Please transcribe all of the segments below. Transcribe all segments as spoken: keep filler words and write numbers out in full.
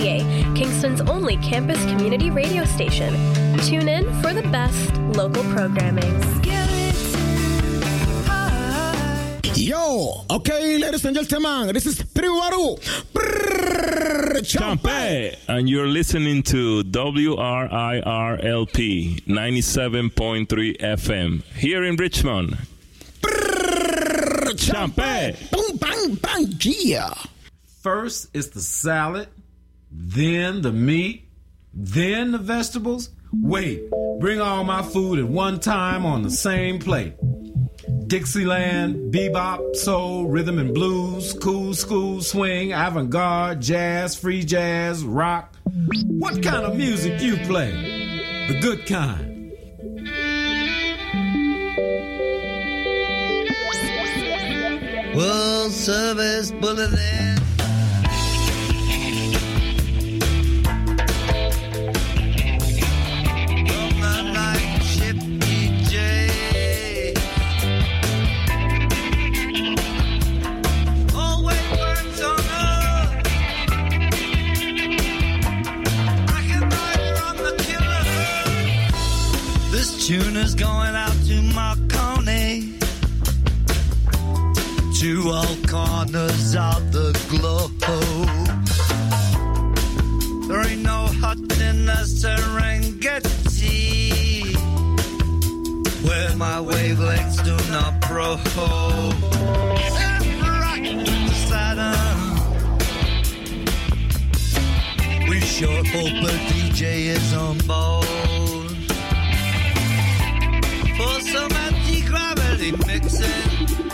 A, Kingston's only campus community radio station. Tune in for the best local programming. Yo, okay, ladies and gentlemen, this is Priwaru Champe, and you're listening to W R I R L P ninety-seven point three F M here in Richmond. Champe, bang, bang, bang, yeah. First is the salad, then the meat, then the vegetables. Wait, bring all my food at one time on the same plate. Dixieland, bebop, soul, rhythm and blues, cool school, swing, avant-garde, jazz, free jazz, rock. What kind of music you play? The good kind. World Service Bulletin. Tuner's going out to Marconi, to all corners of the globe. There ain't no hut in the Serengeti where my wavelengths do not probe. And right to Saturn, we sure hope a D J is on board for some anti-gravity mixing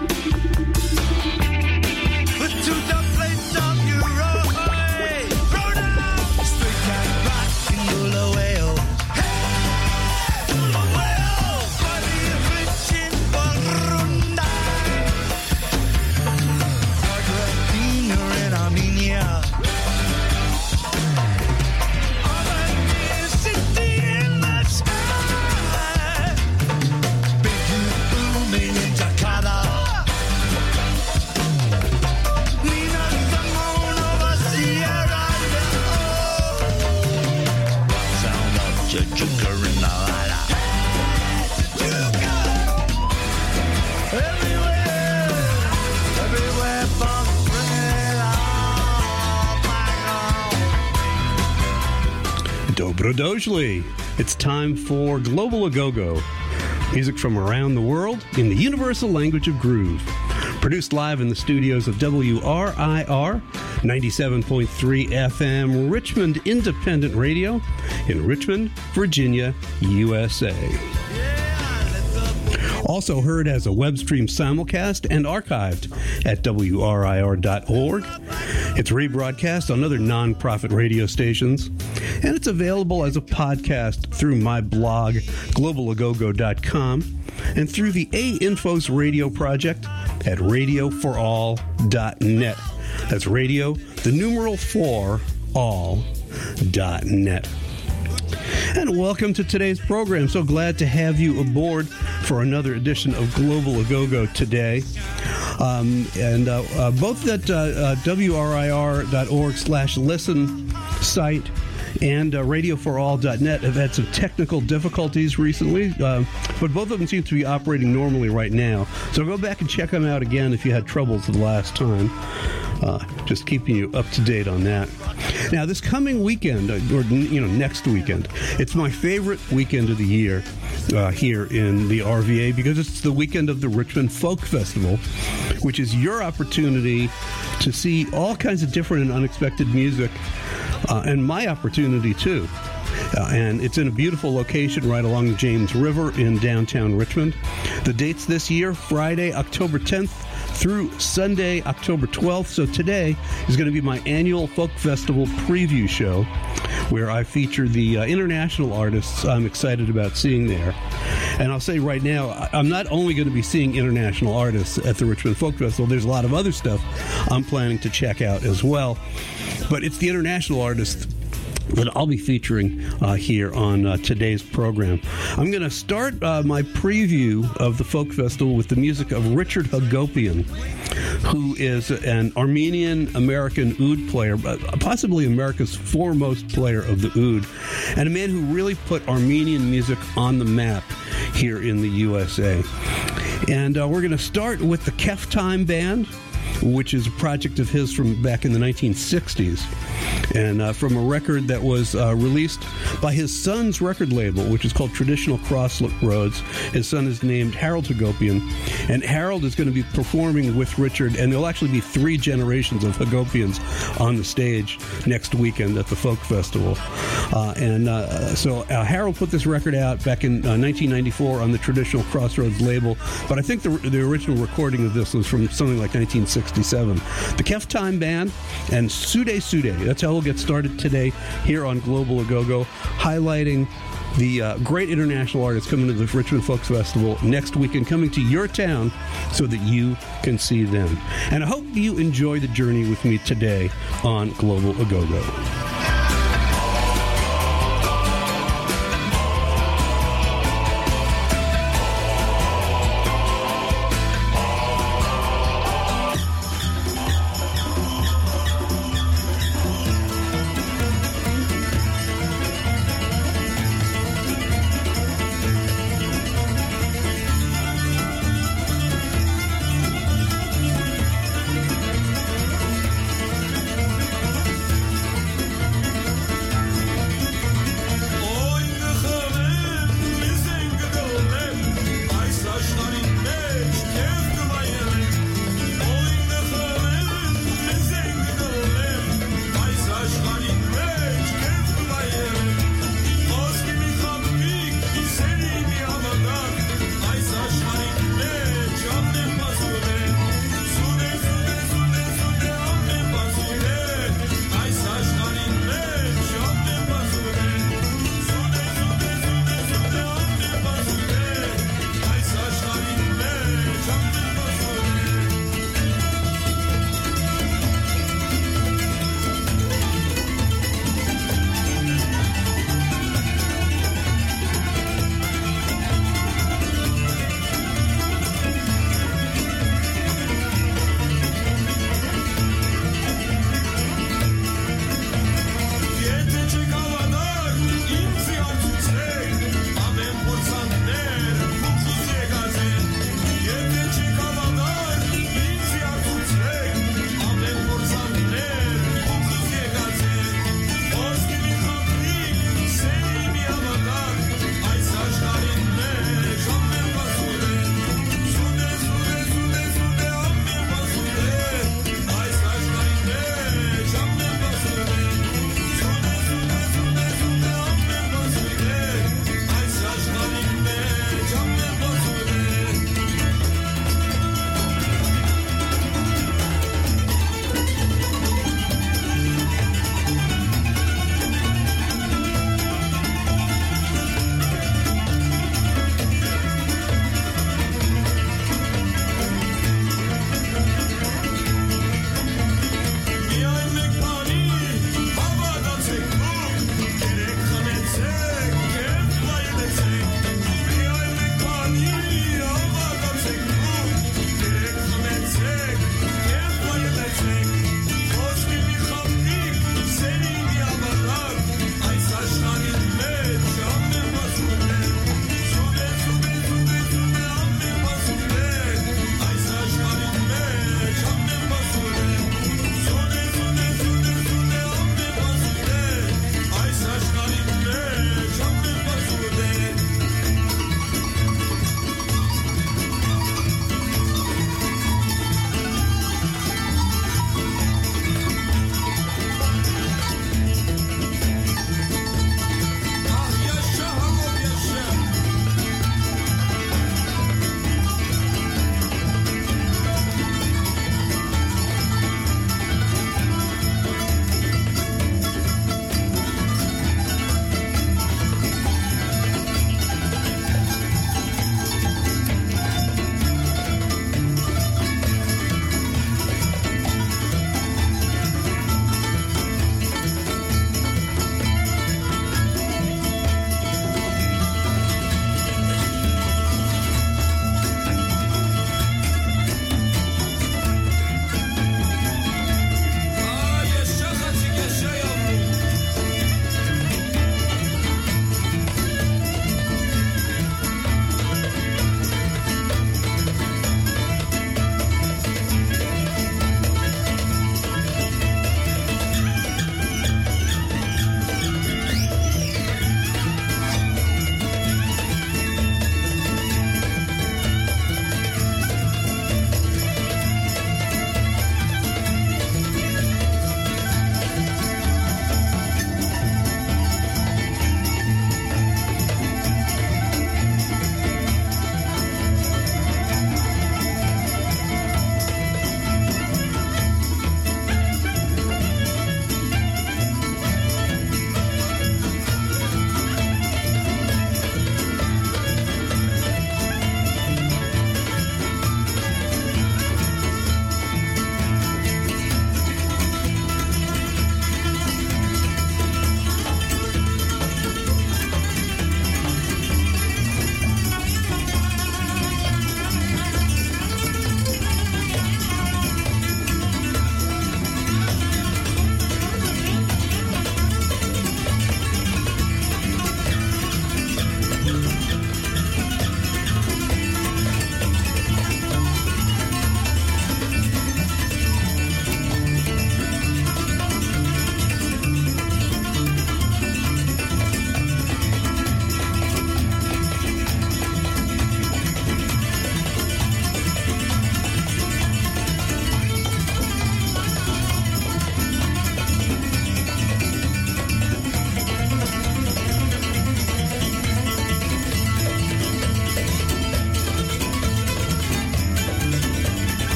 with two dub plates of Euro. Hey, throw down straight cat rock and roll away. Oh, hey, away, oh, body rich in Barunda, Argentina and Armenia. Dobrodojli. It's time for Global A-Go-Go. Music from around the world in the universal language of groove. Produced live in the studios of W R I R ninety-seven point three F M Richmond Independent Radio in Richmond, Virginia, U S A. Also heard as a web stream simulcast and archived at W R I R dot org. It's rebroadcast on other non-profit radio stations, and it's available as a podcast through my blog, global a go go dot com, and through the A-Infos radio project at radio for all dot net. That's radio, the numeral four, all dot net. And welcome to today's program. So glad to have you aboard for another edition of Global A-Go-Go today. Um, and uh, uh, both at uh, uh, W R I R dot org slash listen site and uh, radio for all dot net have had some technical difficulties recently, uh, but both of them seem to be operating normally right now. So go back and check them out again if you had troubles the last time. Uh, just keeping you up to date on that. Now, this coming weekend, or you know, next weekend, it's my favorite weekend of the year uh, here in the R V A because it's the weekend of the Richmond Folk Festival, which is your opportunity to see all kinds of different and unexpected music, uh, and my opportunity too. Uh, and it's in a beautiful location right along the James River in downtown Richmond. The dates this year, Friday, October tenth through Sunday, October twelfth. So today is going to be my annual Folk Festival preview show where I feature the uh, international artists I'm excited about seeing there. And I'll say right now, I'm not only going to be seeing international artists at the Richmond Folk Festival, there's a lot of other stuff I'm planning to check out as well. But it's the international artists that I'll be featuring uh, here on uh, today's program. I'm going to start uh, my preview of the Folk Festival with the music of Richard Hagopian, who is an Armenian-American oud player, possibly America's foremost player of the oud, and a man who really put Armenian music on the map here in the U S A. And uh, we're going to start with the Keftime Band, which is a project of his from back in the nineteen sixties, and uh, from a record that was uh, released by his son's record label, which is called Traditional Crossroads. His son is named Harold Hagopian, and Harold is going to be performing with Richard, and there'll actually be three generations of Hagopians on the stage next weekend at the Folk Festival. Uh, and uh, so uh, Harold put this record out back in uh, nineteen ninety-four on the Traditional Crossroads label, but I think the, the original recording of this was from something like nineteen sixty-seven. The Keftime Band and Sude Sude. That's how we'll get started today here on Global Agogo, highlighting the uh, great international artists coming to the Richmond Folks Festival next weekend, coming to your town so that you can see them. And I hope you enjoy the journey with me today on Global Agogo.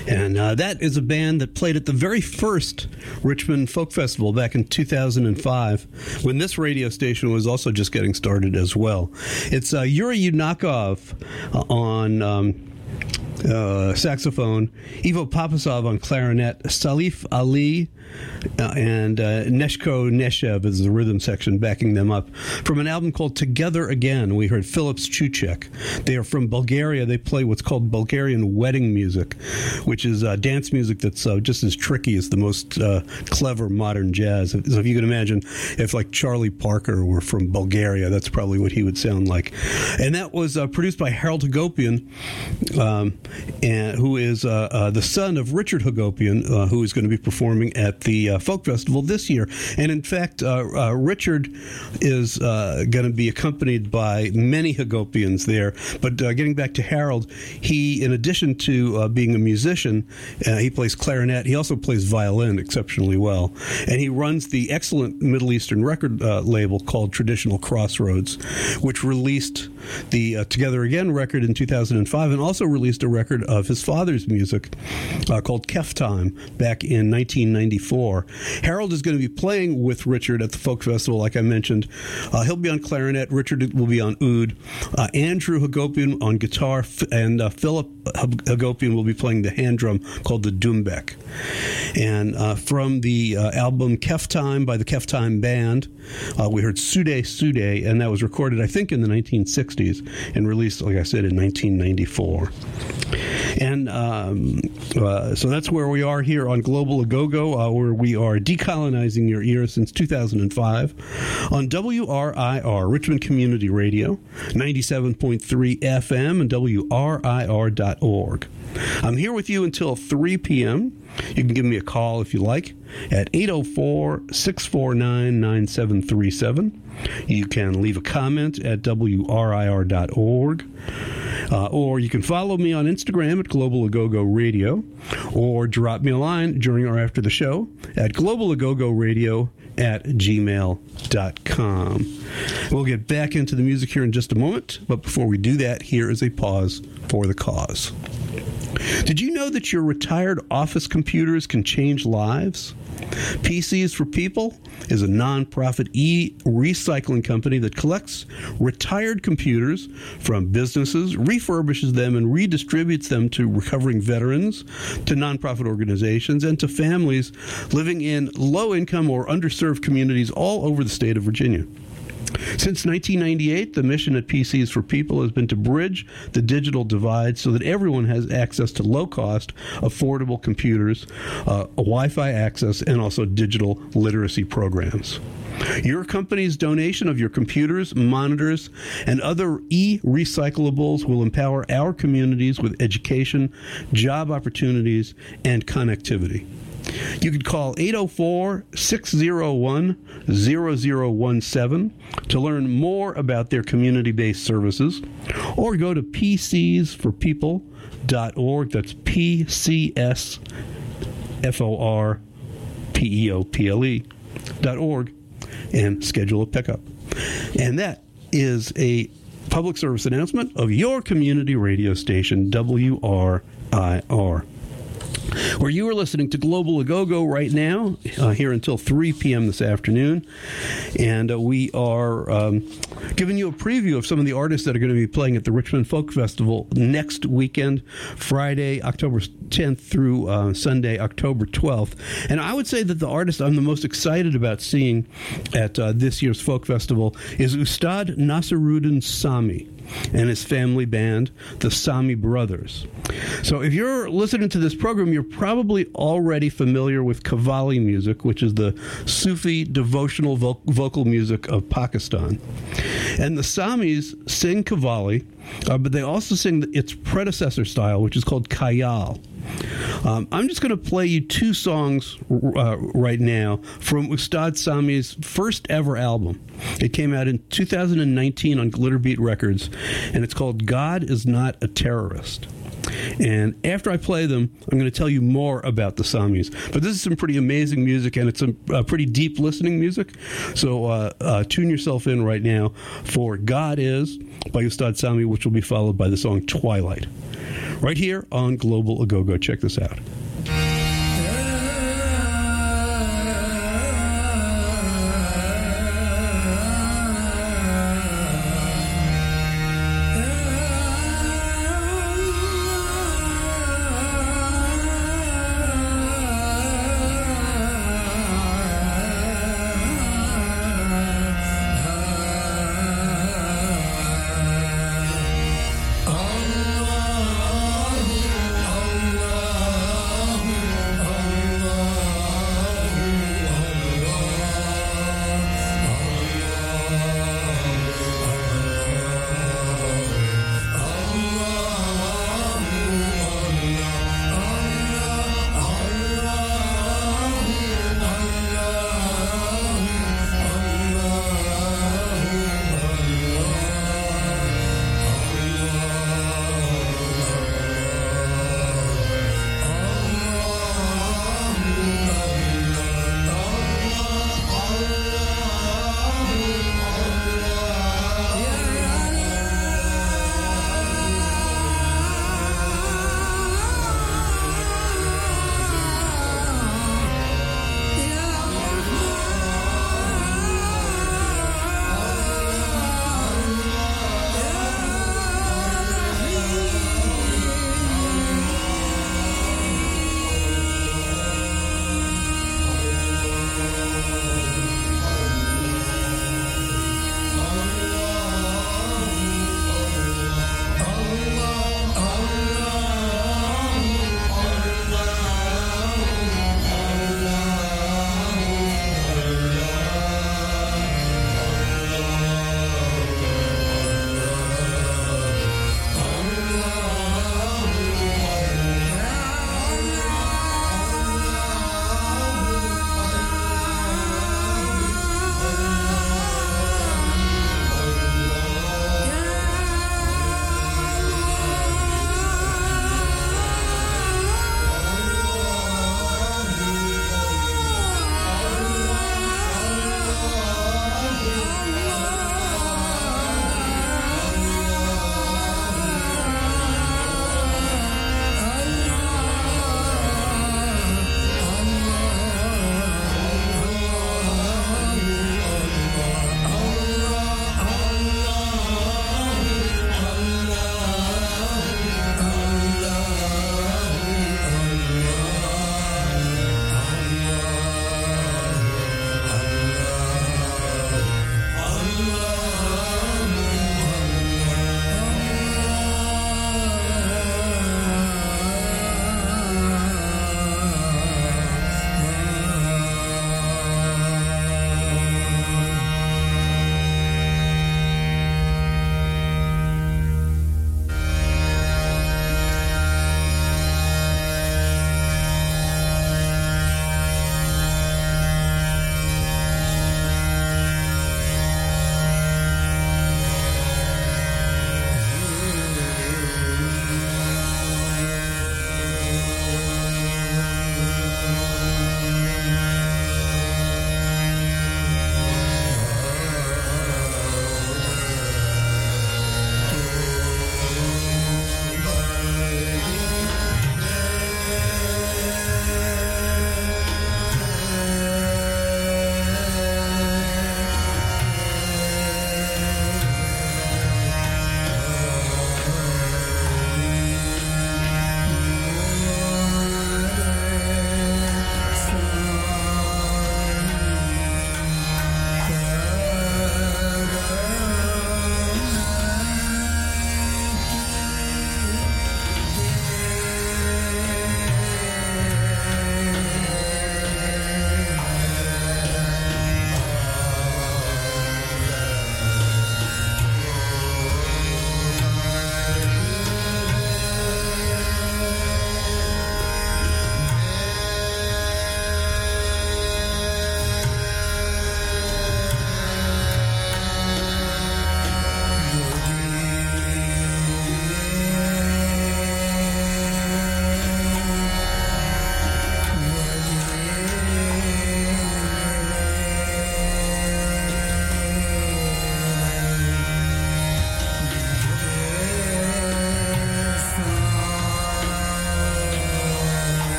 And uh, that is a band that played at the very first Richmond Folk Festival back in two thousand five, when this radio station was also just getting started as well. It's uh, Yuri Yunakov uh, on um, uh, saxophone, Ivo Papasov on clarinet, Salif Ali uh, and uh, Neshko Neshev is the rhythm section backing them up. From an album called Together Again, we heard Philips Chuchek. They are from Bulgaria. They play what's called Bulgarian wedding music, which is uh, dance music that's uh, just as tricky as the most uh, clever modern jazz. So if you can imagine if like Charlie Parker were from Bulgaria, that's probably what he would sound like. And that was uh, produced by Harold Hagopian, um, and who is uh, uh, the son of Richard Hagopian, uh, who is going to be performing at the uh, Folk Festival this year. And in fact, uh, uh, Richard is uh, going to be accompanied by many Hagopians there. But uh, getting back to Harold, he, in addition to uh, being a musician, uh, he plays clarinet. He also plays violin exceptionally well. And he runs the excellent Middle Eastern record uh, label called Traditional Crossroads, which released the uh, Together Again record in two thousand five and also released a record of his father's music uh, called Kef Time back in nineteen ninety-four. Harold is going to be playing with Richard at the Folk Festival, like I mentioned. Uh, he'll be on clarinet. Richard will be on oud. Uh, Andrew Hagopian on guitar, and uh, Philip Hagopian will be playing the hand drum called the doumbek. And uh, from the uh, album Kef Time by the Kef Time Band, uh, we heard Sude Sude, and that was recorded, I think, in the nineteen sixties and released, like I said, in nineteen ninety-four. And um, uh, so that's where we are here on Global Agogo, uh, where we are decolonizing your ear since two thousand five on W R I R, Richmond Community Radio, ninety-seven point three F M, and W R I R dot org. I'm here with you until three p.m. You can give me a call if you like at eight oh four, six four nine, nine seven three seven. You can leave a comment at W R I R dot org. Uh, or you can follow me on Instagram at Global Agogo Radio, or drop me a line during or after the show at Global Agogo Radio at gmail dot com. We'll get back into the music here in just a moment, but before we do that, here is a pause for the cause. Did you know that your retired office computers can change lives? P Cs for People is a nonprofit e-recycling company that collects retired computers from businesses, refurbishes them, and redistributes them to recovering veterans, to nonprofit organizations, and to families living in low-income or underserved communities all over the state of Virginia. Since nineteen ninety-eight, the mission at P Cs for People has been to bridge the digital divide so that everyone has access to low-cost, affordable computers, uh, Wi-Fi access, and also digital literacy programs. Your company's donation of your computers, monitors, and other e-recyclables will empower our communities with education, job opportunities, and connectivity. You can call eight oh four, six oh one, oh oh one seven to learn more about their community-based services, or go to p c s for people dot org. That's P C S F O R P E O P L E dot org and schedule a pickup. And that is a public service announcement of your community radio station, W R I R. Where you are listening to Global Agogo right now, uh, here until three p.m. this afternoon. And uh, we are um, giving you a preview of some of the artists that are going to be playing at the Richmond Folk Festival next weekend, Friday, October tenth through uh, Sunday, October twelfth. And I would say that the artist I'm the most excited about seeing at uh, this year's Folk Festival is Ustad Nasiruddin Sami and his family band, the Sami Brothers. So if you're listening to this program, you're probably already familiar with Qawwali music, which is the Sufi devotional vo- vocal music of Pakistan. And the Samis sing Qawwali, uh, but they also sing its predecessor style, which is called Khayal. Um, I'm just going to play you two songs uh, right now from Ustad Sami's first ever album. It came out in two thousand nineteen on Glitterbeat Records, and it's called God Is Not a Terrorist. And after I play them, I'm going to tell you more about the Samis. But this is some pretty amazing music, and it's some uh, pretty deep listening music. So uh, uh, tune yourself in right now for God Is by Ustad Sami, which will be followed by the song Twilight. right here on Global A Go Go. Check this out. Allah, Allah.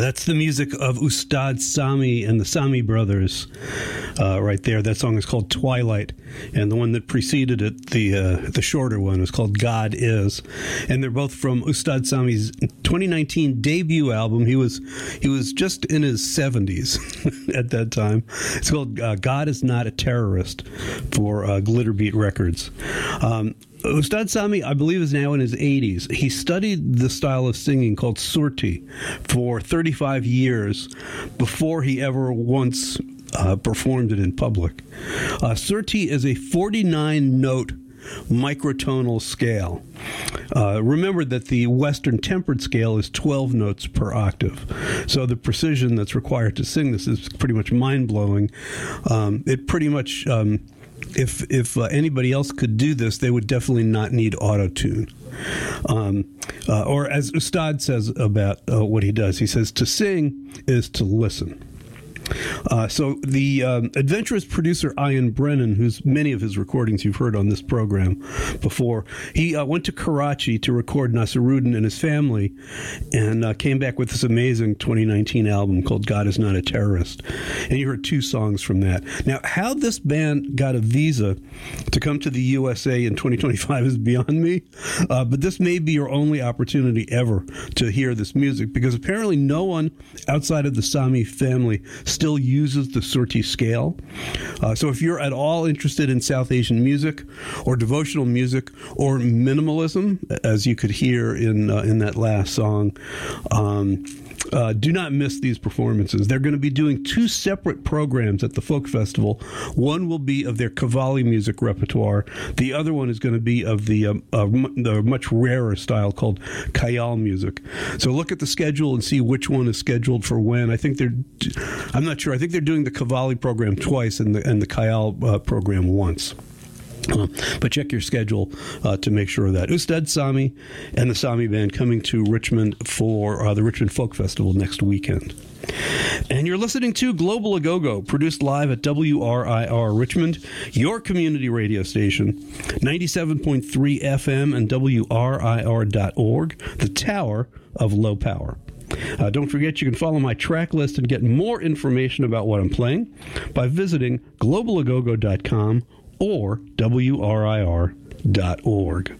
That's the music of Ustad Sami and the Sami Brothers uh, right there. That song is called Twilight, and the one that preceded it, the uh, the shorter one, is called God Is. And they're both from Ustad Sami's twenty nineteen debut album. He was he was just in his seventies at that time. It's called uh, God Is Not a Terrorist for uh, Glitterbeat Records. Um, Ustad Sami, I believe, is now in his eighties. He studied the style of singing called surti for thirty-five years before he ever once uh, performed it in public. Uh, surti is a forty-nine note microtonal scale. Uh, remember that the Western tempered scale is twelve notes per octave. So the precision that's required to sing this is pretty much mind-blowing. Um, it pretty much... Um, If if uh, anybody else could do this, they would definitely not need auto-tune. Um, uh, or as Ustad says about uh, what he does, he says, to sing is to listen. Uh, so the um, adventurous producer Ian Brennan, who's many of his recordings you've heard on this program before, he uh, went to Karachi to record Nasiruddin and his family, and uh, came back with this amazing twenty nineteen album called God Is Not a Terrorist. And you heard two songs from that. Now, how this band got a visa to come to the U S A in twenty twenty-five is beyond me, uh, but this may be your only opportunity ever to hear this music, because apparently no one outside of the Sami family still uses the surti scale. Uh, so if you're at all interested in South Asian music or devotional music or minimalism, as you could hear in uh, in that last song, um, uh, do not miss these performances. They're going to be doing two separate programs at the Folk Festival. One will be of their Qawwali music repertoire. The other one is going to be of the, um, uh, the much rarer style called Khayal music. So look at the schedule and see which one is scheduled for when. I think they're, I'm not sure. I think they're doing the Qawwali program twice and the, and the Khayal uh, program once. Uh, but check your schedule uh, to make sure of that. Ustad Sami and the Sami Band coming to Richmond for uh, the Richmond Folk Festival next weekend. And you're listening to Global A-Go-Go, produced live at W R I R Richmond, your community radio station, ninety-seven point three F M and W R I R dot org, the Tower of Low Power. Uh, don't forget, you can follow my track list and get more information about what I'm playing by visiting global a go go dot com or W R I R dot org.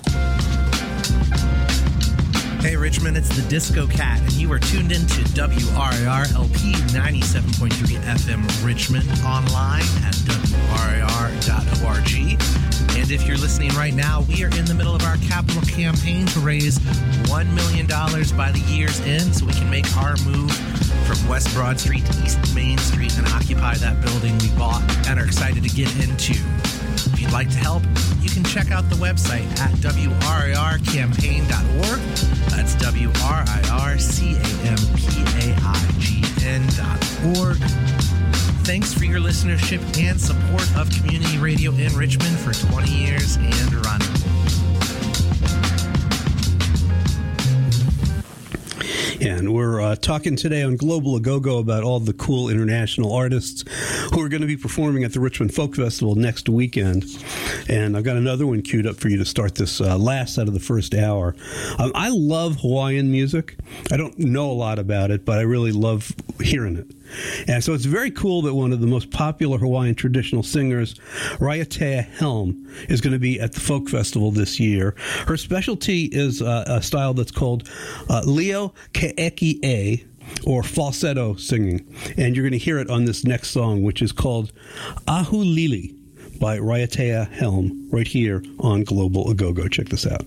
Hey Richmond, it's the Disco Cat, and you are tuned in to W R I R L P ninety-seven point three F M Richmond, online at W R I R dot org. And if you're listening right now, we are in the middle of our capital campaign to raise one million dollars by the year's end so we can make our move from West Broad Street to East Main Street and occupy that building we bought and are excited to get into. If you'd like to help, you can check out the website at W R I R campaign dot org. That's W R I R C A M P A I G N dot org. Thanks for your listenership and support of community radio in Richmond for twenty years and running. And we're uh, talking today on Global A-Go-Go about all the cool international artists who are going to be performing at the Richmond Folk Festival next weekend. And I've got another one queued up for you to start this uh, last out of the first hour. Um, I love Hawaiian music. I don't know a lot about it, but I really love hearing it. And so it's very cool that one of the most popular Hawaiian traditional singers, Raiatea Helm, is going to be at the Folk Festival this year. Her specialty is uh, a style that's called uh, Leo Ke'eki'e, or falsetto singing. And you're going to hear it on this next song, which is called Ahulili by Raiatea Helm, right here on Global A-Go-Go. Check this out.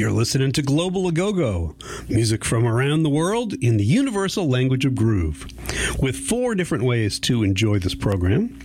You're listening to Global Agogo, music from around the world in the universal language of groove, with four different ways to enjoy this program.